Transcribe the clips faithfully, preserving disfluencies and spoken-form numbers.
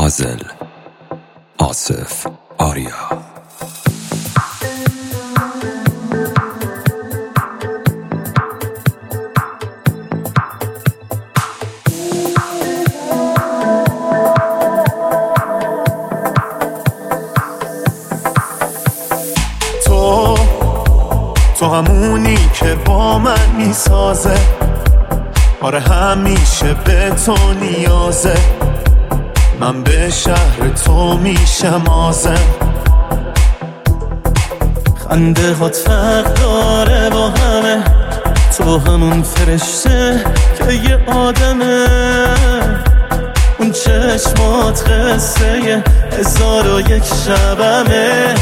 پازل آصف آریا. تو تو همونی که با من میسازه، آره همیشه به تو نیازه. من به شهر تو میشم آزم. خنده هات فرق داره با همه، تو همون فرشته که یه آدمه. اون چشمات قصه هزار و یک شبمه.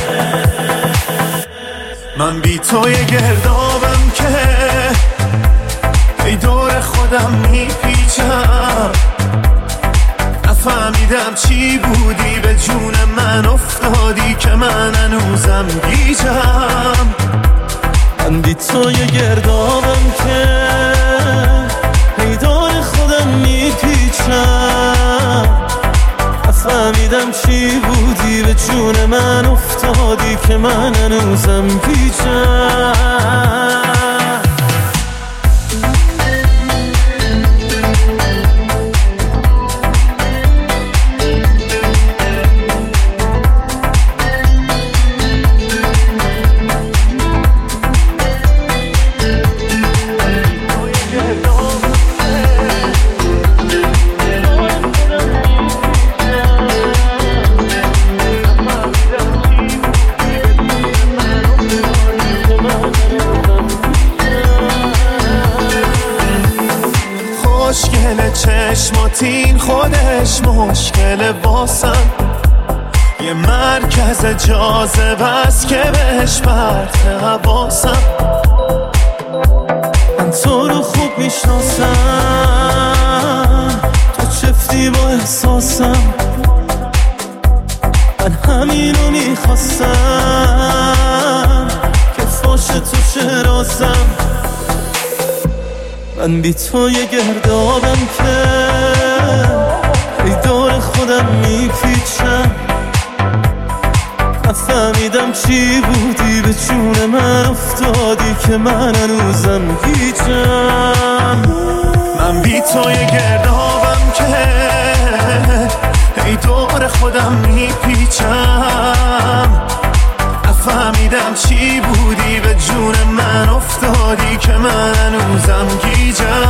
من بی تو یه گردابم که ای دور خودم میپیچم. نفهمیدم چی بودی به جون من افتادی که من هنوزم گیجم. من بی تو یه گردابم که ای دور خودم میپیچم. نفهمیدم چی بودی به جون من افتادی که من هنوزم گیجم. مشکل چشماتین خودش مشکل واسم. یه مرکز جاذبه است که بهش پرت حواسم. من تو رو خوب میشناسم، تو چفتی با احساسم. من همینو میخواستم که فاش تو شراسم. من بی تو یه گردابم که ای دور خودم میپیچم. نفهمیدم چی بودی به جون من افتادی که من هنوزم گیجم. من بی تو یه گردابم که ای دور خودم میپیچم. نفهمیدم چی بودی به جون من افتادی که من هنوزم گیجم.